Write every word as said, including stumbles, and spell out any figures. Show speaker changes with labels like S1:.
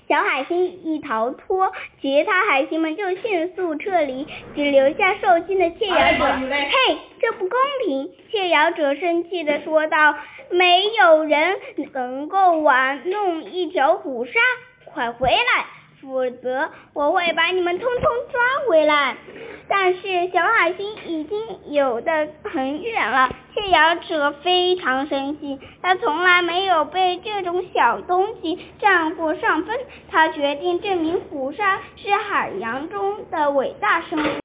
S1: 小海星一逃脱，其他海星们就迅速撤离，只留下受惊的窃咬者。嘿，这不公平！窃咬者生气地说道，没有人能够玩弄一条虎鲨，快回来，否则我会把你们通通抓回来。但是小海星已经游得很远了，窃咬者非常生气，他从来没有被这种小东西占过上风，他决定证明虎鲨是海洋中的伟大生物。